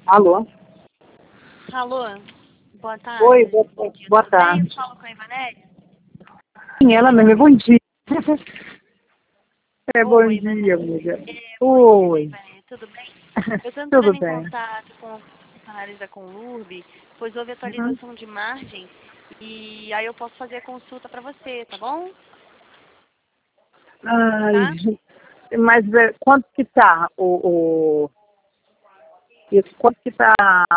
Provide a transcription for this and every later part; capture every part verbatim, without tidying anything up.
Alô? Alô, boa tarde. Oi, boa, boa Tudo tarde. bem? Falo com a Ivanelli? Sim, ela mesmo, é bom dia. É, bom Oi, dia, Ivanelli. amiga. É, bom dia, Oi. Ivanelli. Tudo bem? Eu estou Tudo entrando em bem. contato com a funcionários da Conlurb, pois houve Uhum. atualização de margem e aí eu posso fazer a consulta para você, tá bom? Tá? Ai, mas é, quanto que tá o, o isso, quanto que tá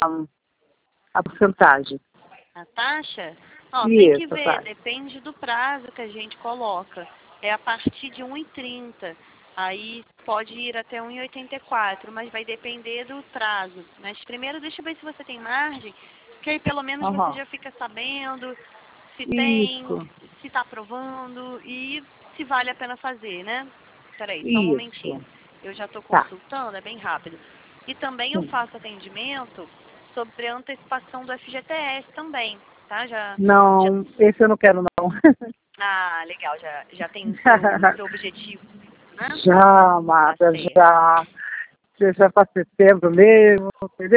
a porcentagem? A taxa? Ó, tem que Isso, ver, tá. depende do prazo que a gente coloca. É a partir de um e trinta. Aí pode ir até um e oitenta e quatro, mas vai depender do prazo. Mas primeiro deixa eu ver se você tem margem, que aí pelo menos você Aham. já fica sabendo se tem, Isso, se está aprovando e se vale a pena fazer, né? Peraí, só um momentinho. isso. Eu já estou Tá. consultando, é bem rápido. E também eu Sim. faço atendimento sobre a antecipação do F G T S também, tá? Já, já, Não, esse eu não quero não. ah, legal, já, já tem o seu, seu objetivo, né? Já, Tá amada, certo. já. Já para setembro mesmo, entendeu?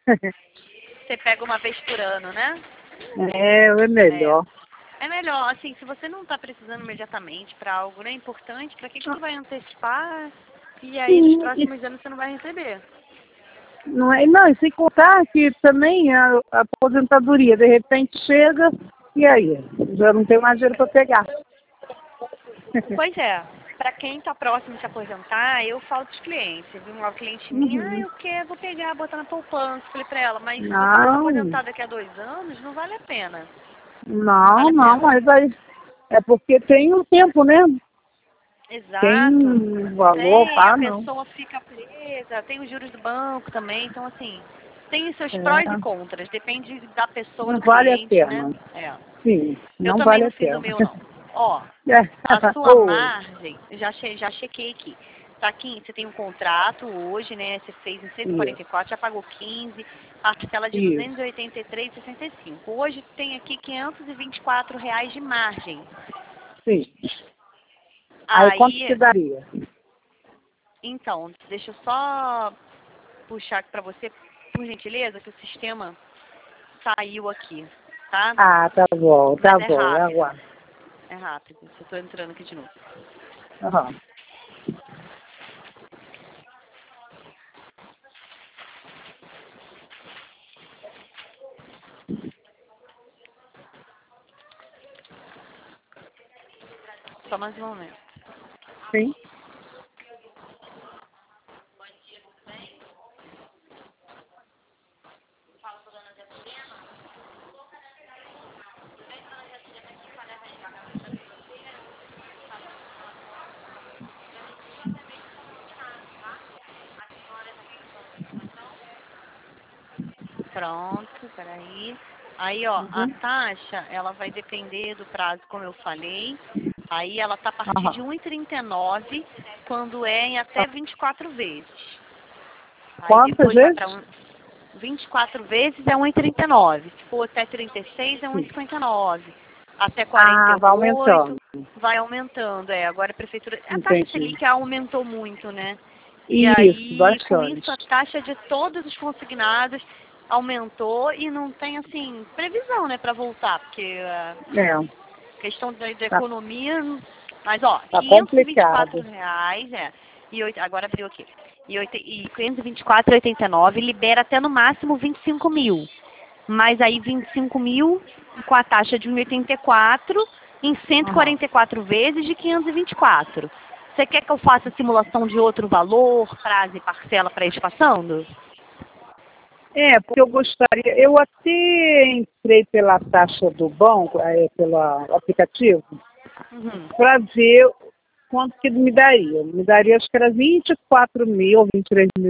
Você pega uma vez por ano, né? É, é É. melhor. É melhor, assim, se você não está precisando imediatamente para algo, né, importante, para que, que tu vai antecipar e aí nos Sim, e próximos anos você não vai receber? não é, não, e sem contar que também a, a aposentadoria, de repente chega, e aí? Já não tem mais dinheiro para pegar. Pois é, para quem está próximo de se aposentar, eu falo para os clientes. Eu vi uma cliente minha, ah, Uhum. eu quero, vou pegar, botar na poupança. Falei para ela, mas se você for se Não, aposentar daqui a dois anos, não vale a pena. Não não, vale a não, pena. mas aí é porque tem um tempo, né? Tem Exato. um valor, Tem, a pá, não. pessoa fica presa, tem os juros do banco também, então assim, tem os seus prós e É, contras, depende da pessoa, não do vale a cliente, né? pena. É. Sim, Eu não também vale não a fiz o pena. meu não. Ó, É. a sua Oi. margem, já, che já chequei aqui. Tá aqui, você tem um contrato hoje, né? Você fez em cento e quarenta e Isso, quatro, já pagou quinze, parcela de duzentos e isso. oitenta e três e sessenta e cinco. Hoje tem aqui quinhentos e vinte e quatro reais de margem. Sim. Aí quanto que Aí, daria? então, deixa eu só puxar aqui para você, por gentileza, que o sistema saiu aqui, tá? Ah, tá bom, Mas tá é bom, eu rápido, aguardo. é rápido. Eu tô entrando aqui de novo. Aham. Só mais um momento. Sim. Pronto, peraí. Aí, ó, a Uhum. taxa, ela vai depender do prazo, como eu falei. Aí ela tá a partir de Aham. um e trinta e nove, quando é em até vinte e quatro vezes. Aí Quantas depois vai para vezes? um, vinte e quatro vezes é um e trinta e nove. Se for até trinta e seis é um e Sim. cinquenta e nove. Até quarenta e Ah, vai oito aumentando. vai aumentando. É, agora a prefeitura. A taxa Entendi. Selic aumentou muito, né? E Isso, aí, com isso, bastante. a taxa de todos os consignados aumentou e não tem, assim, previsão, né, para voltar, porque a É, questão da, da tá, economia. Mas, ó, tá quinhentos e vinte e quatro complicado. reais, é. E oito, agora abriu aqui. E, oito, e quinhentos e vinte e quatro e oitenta e nove libera até no máximo vinte e cinco mil. Mas aí vinte e cinco mil com a taxa de um e oitenta e quatro em cento e Aham. quarenta e quatro vezes de quinhentos e vinte e quatro. Você quer que eu faça a simulação de outro valor, prazo e parcela para ir passando? É, porque eu gostaria, eu até entrei pela taxa do banco, é, pelo aplicativo, Uhum. para ver quanto que me daria. Me daria, acho que era vinte e quatro mil, vinte e três mil,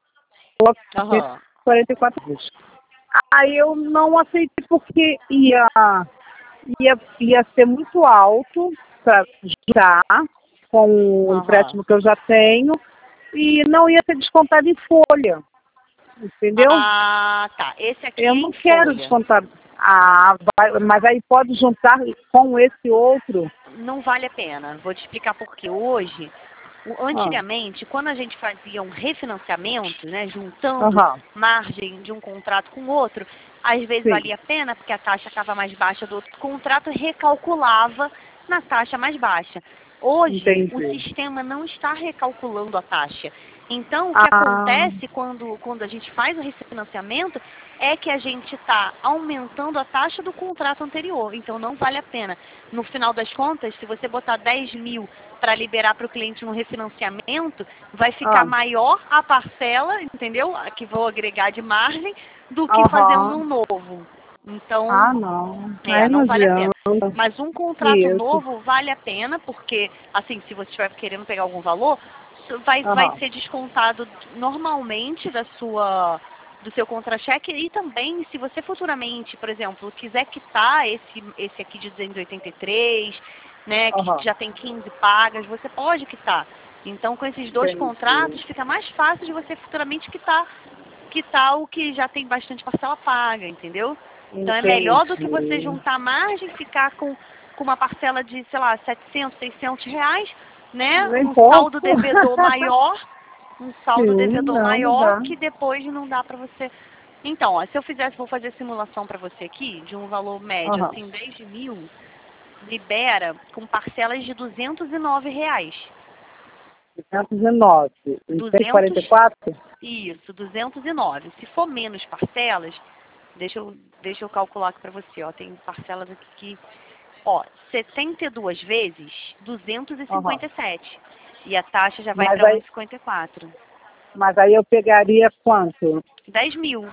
Aham. quarenta e quatro vezes. Aí eu não aceitei porque ia, ia, ia ser muito alto para jurar com o Aham. empréstimo que eu já tenho e não ia ser descontado em folha, entendeu? Ah, tá. Esse aqui Eu é não em quero folha. descontar. Ah, vai, mas aí pode juntar com esse outro. Não vale a pena. Vou te explicar por quê. Hoje, O- Ah, Antigamente, quando a gente fazia um refinanciamento, né, juntando aham, margem de um contrato com outro, às vezes sim, valia a pena, porque a taxa estava mais baixa do outro contrato, recalculava na taxa mais baixa. Hoje, o entendi. sistema não está recalculando a taxa. Então, o que Ah, acontece quando, quando a gente faz o refinanciamento é que a gente está aumentando a taxa do contrato anterior. Então, não vale a pena. No final das contas, se você botar dez mil para liberar para o cliente no refinanciamento, vai ficar ah, maior a parcela, entendeu? A que vou agregar de margem, do que fazer um aham. no novo. Então, Ah, não. é, Aí não não vale a pena. adianta. Mas um contrato Isso. novo vale a pena, porque, assim, se você estiver querendo pegar algum valor, vai, vai Aham. ser descontado normalmente da sua, do seu contra-cheque e também, se você futuramente, por exemplo, quiser quitar esse, esse aqui de duzentos e oitenta e três, né, que Aham. já tem quinze pagas, você pode quitar. Então, com esses dois Entendi. contratos, fica mais fácil de você futuramente quitar, quitar o que já tem bastante parcela paga, entendeu? Então é melhor do que você Entendi. juntar margem, ficar com, com uma parcela de, sei lá, setecentos, seiscentos reais, né? Nem Um pouco. saldo devedor maior, um saldo Sim, devedor não, não maior dá. que depois não dá pra você. Então, ó, se eu fizesse, vou fazer a simulação pra você aqui, de um valor médio, Aham. assim, dez mil, libera com parcelas de duzentos e nove reais. duzentos e nove. E cento e quarenta e duzentos, quatro? isso, duzentos e nove. Se for menos parcelas, deixa eu, deixa eu calcular aqui pra você, ó, tem parcelas aqui que ó, setenta e duas vezes, duzentos e e Aham. cinquenta e sete. E a taxa já vai Mas para um aí, e cinquenta e quatro. mas aí eu pegaria quanto? dez mil,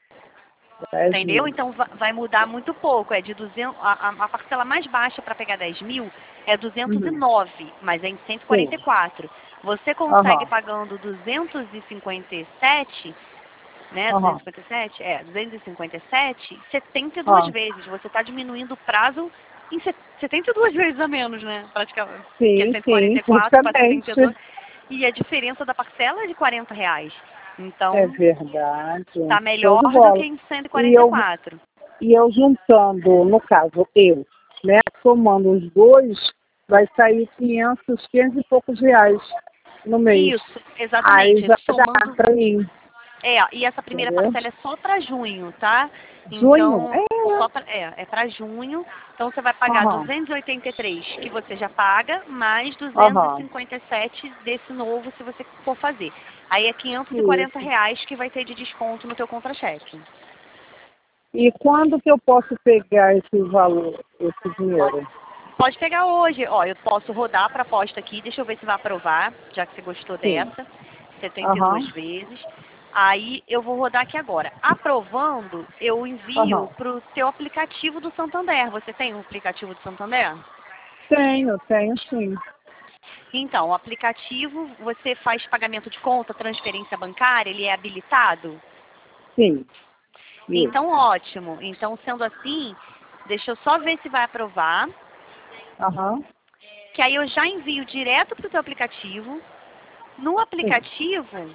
dez entendeu? mil. Então va- vai mudar muito pouco. É de duzentos, a, a- a parcela mais baixa para pegar dez mil é duzentos e Uhum. nove, mas é em cento e quarenta e Sim. quatro. Você consegue Aham. pagando duzentos e cinquenta e sete, né? Aham. duzentos e cinquenta e sete? É, duzentos e cinquenta e sete, setenta e duas Ah. vezes. Você está diminuindo o prazo em se- setenta e duas vezes a menos, né? Praticamente. Que é Sim, cento e quarenta sim, e quatro para setenta e dois. justamente. E a diferença da parcela é de quarenta reais. É Então, verdade. tá Show melhor de do que bola. em cento e E quarenta e eu, quatro. e eu juntando, no caso, eu, né, somando os dois, vai sair quinhentos, quinhentos e poucos reais no mês. Isso, Aí exatamente. vai dar Somando. para mim, É, e essa primeira entendeu? parcela é só para junho, tá? Junho? Então, É. só pra, é, é para junho. Então você vai pagar Aham, duzentos e oitenta e três que você já paga, mais duzentos e aham. cinquenta e sete desse novo se você for fazer. Aí é quinhentos e quarenta Isso. reais que vai ter de desconto no teu contra-cheque. E quando que eu posso pegar esse valor, esse dinheiro? Pode pegar hoje. Ó, eu posso rodar para aposta aqui. Deixa eu ver se vai aprovar, já que você gostou Sim. dessa. setenta e duas Aham, vezes. Aí eu vou rodar aqui agora. Aprovando, eu envio aham. para o teu aplicativo do Santander. Você tem um aplicativo do Santander? Tenho, tenho sim. Então, o aplicativo, você faz pagamento de conta, transferência bancária, ele é habilitado? Sim, Então, isso. ótimo. Então, sendo assim, deixa eu só ver se vai aprovar. Aham, Que aí eu já envio direto para o teu aplicativo. No sim. aplicativo,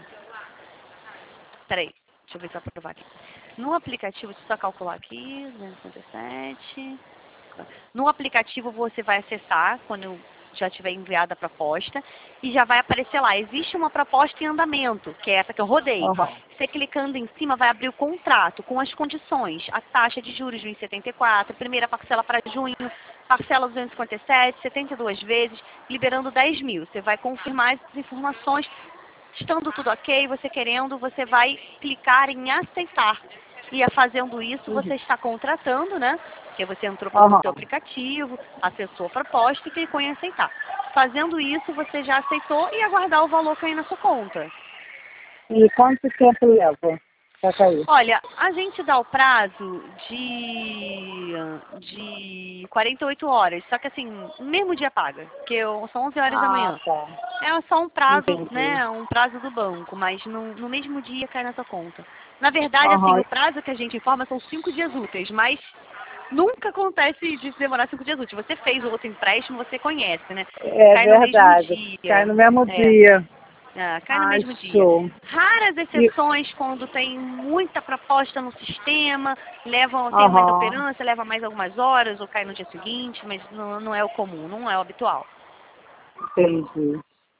peraí, deixa eu ver se vai aprovar aqui. No aplicativo, deixa eu só calcular aqui, duzentos e cinquenta e sete. No aplicativo você vai acessar, quando já tiver enviada a proposta, e já vai aparecer lá, existe uma proposta em andamento, que é essa que eu rodei. Aham. Você clicando em cima vai abrir o contrato com as condições, a taxa de juros de um vírgula setenta e quatro, primeira parcela para junho, parcela duzentos e cinquenta e sete, setenta e duas vezes, liberando dez mil. Você vai confirmar essas informações, estando tudo ok, você querendo, você vai clicar em aceitar. E fazendo isso, Uhum. você está contratando, né? Porque você entrou pelo teu Aham. aplicativo, acessou a proposta e clicou em aceitar. Fazendo isso, você já aceitou e aguardar o valor cair na sua conta. E quanto tempo leva para cair? Olha, a gente dá o prazo de, de quarenta e oito horas, só que assim, no mesmo dia paga, porque eu- são onze horas da Ah, manhã. tá. É só um prazo, Entendi. né, um prazo do banco, mas no, no mesmo dia cai na sua conta. Na verdade, assim, Aham. o prazo que a gente informa são cinco dias úteis, mas nunca acontece de demorar cinco dias úteis. Você fez o outro empréstimo, você conhece, né? É Cai no mesmo verdade. Cai dia. no mesmo É. dia. Ah, cai no Ai, mesmo dia. show. Raras E, exceções quando tem muita proposta no sistema, levam, tem uma aham. inoperância, leva mais algumas horas ou cai no dia seguinte, mas não, não é o comum, não é o habitual. Entendi.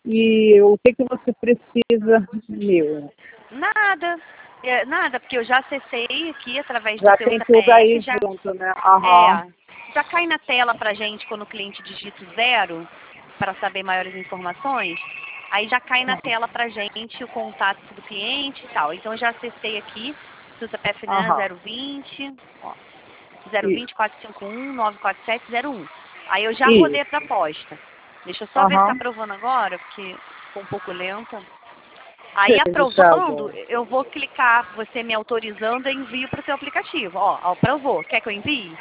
E o que, que você precisa meu? Nada, é, nada, porque eu já acessei aqui através do Já seu tem C P tudo aí F, já, junto, né? Aham. é, já cai na tela pra gente quando o cliente digita o zero, para saber maiores informações, aí já cai na tela pra gente o contato do cliente e tal. Então eu já acessei aqui, seu C P F, né, Aham. zero vinte, ó, zero Isso. vinte, quatrocentos e cinquenta e um, novecentos e quarenta e sete, zero um. Aí eu já rodei a Isso. proposta. Deixa eu só ver se está Aham. aprovando agora, porque ficou um pouco lenta. Aí Tá aprovando, bom. eu vou clicar, você me autorizando, eu envio para o seu aplicativo. Ó, aprovou. Quer que eu envie?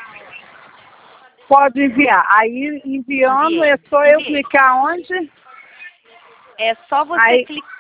Pode enviar. Aí, enviando, é Enviei. só eu Enviei. clicar onde? É só você Aí, clicar.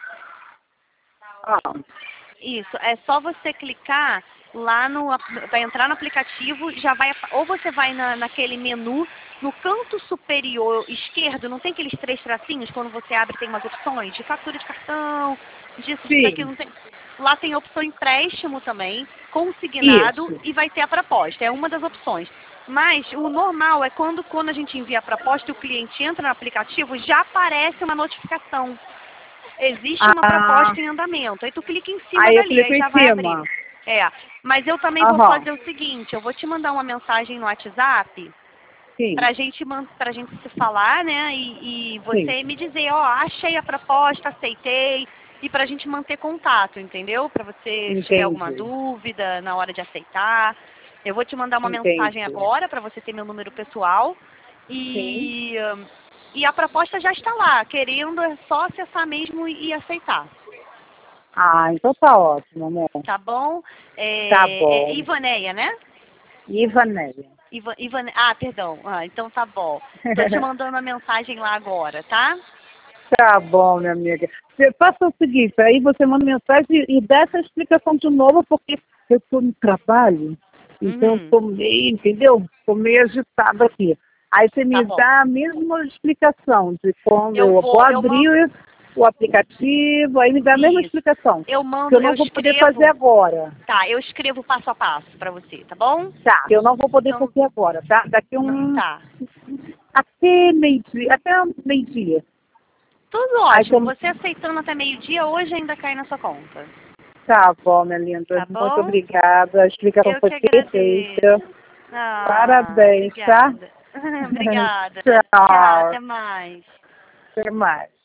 ah, Isso, é só você clicar lá no, vai entrar no aplicativo, já vai, ou você vai na, naquele menu, no canto superior esquerdo, não tem aqueles três tracinhos, quando você abre tem umas opções de fatura de cartão, disso, disso, daquilo, sim. não tem. Lá tem a opção empréstimo também, consignado, Isso. e vai ter a proposta, é uma das opções. Mas o normal é quando, quando a gente envia a proposta e o cliente entra no aplicativo, já aparece uma notificação. Existe uma Ah, proposta em andamento. Aí tu clica em cima aí eu dali, aí clico em já vai abrir. cima. É, mas eu também vou Aham. fazer o seguinte, eu vou te mandar uma mensagem no WhatsApp Sim. pra gente, man- pra gente se falar, né? E, e Sim. você me dizer, ó, achei a proposta, aceitei, e pra gente manter contato, entendeu? Pra você, se tiver alguma Entendi. dúvida na hora de aceitar. Eu vou te mandar uma mensagem Entendi. agora pra você ter meu número pessoal. Sim. E, hum, e a proposta já está lá, querendo é só acessar mesmo e e aceitar. Ah, então tá ótimo, amor. Tá bom? Tá É, é bom. Ivaneia, né? Ivanéia. Iva, Ivane... Ah, perdão. Ah, então tá bom. Tô te mandando a mensagem lá agora, tá? Tá bom, minha amiga. Você faça o seguinte, aí você manda mensagem e dá essa explicação de novo, porque eu estou no trabalho, então Uhum. estou meio, entendeu? Estou meio agitada aqui. Aí você Tá me bom. dá a mesma explicação de como Eu eu vou vou, eu abrir mando. o aplicativo, aí me dá a mesma Isso. explicação, Eu que eu mando, eu não vou poder fazer escrevo. agora. Tá, eu escrevo passo a passo pra você, tá bom? Tá, eu não vou poder Então, fazer agora, tá? Daqui não, um, tá. até meio-dia, até meio-dia. Tudo Aí ótimo. como Você aceitando até meio-dia, hoje ainda cai na sua conta. tá bom, minha linda. Tá Muito bom? obrigada. A explicação Eu foi que perfeita. agradeço. Ah, Parabéns, tá? obrigada. Obrigada. Tchau, Tchau. até mais. Até mais.